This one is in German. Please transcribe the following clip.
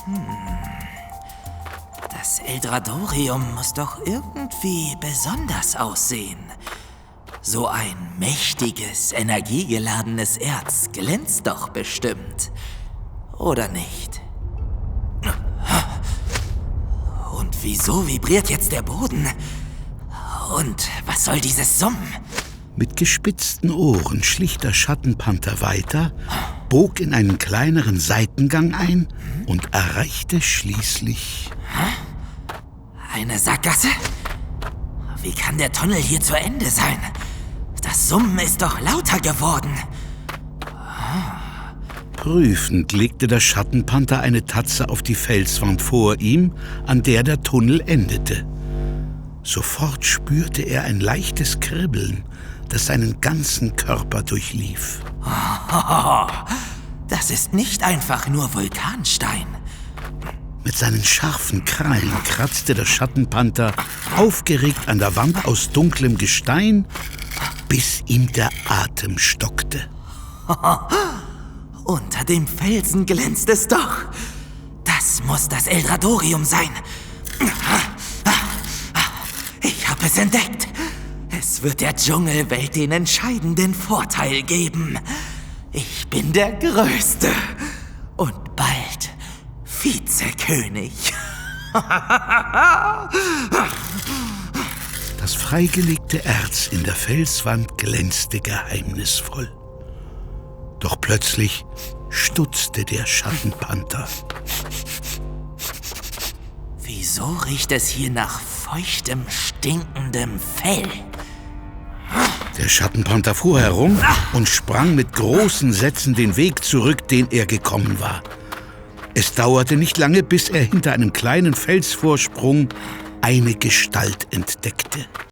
Das Eldradorium muss doch irgendwie besonders aussehen. So ein mächtiges, energiegeladenes Erz glänzt doch bestimmt. Oder nicht? Und wieso vibriert jetzt der Boden? Und was soll dieses Summen? Mit gespitzten Ohren schlich der Schattenpanther weiter, bog in einen kleineren Seitengang ein und erreichte schließlich... Eine Sackgasse? Wie kann der Tunnel hier zu Ende sein? Das Summen ist doch lauter geworden. Prüfend legte der Schattenpanther eine Tatze auf die Felswand vor ihm, an der der Tunnel endete. Sofort spürte er ein leichtes Kribbeln, das seinen ganzen Körper durchlief. Das ist nicht einfach nur Vulkanstein. Mit seinen scharfen Krallen kratzte der Schattenpanther aufgeregt an der Wand aus dunklem Gestein, bis ihm der Atem stockte. Unter dem Felsen glänzt es doch. Das muss das Eldradorium sein. Ich habe es entdeckt. Es wird der Dschungelwelt den entscheidenden Vorteil geben. Ich bin der Größte und bald Vizekönig. Das freigelegte Erz in der Felswand glänzte geheimnisvoll. Doch plötzlich stutzte der Schattenpanther. Wieso riecht es hier nach feuchtem, stinkendem Fell? Der Schattenpanther fuhr herum und sprang mit großen Sätzen den Weg zurück, den er gekommen war. Es dauerte nicht lange, bis er hinter einem kleinen Felsvorsprung eine Gestalt entdeckte.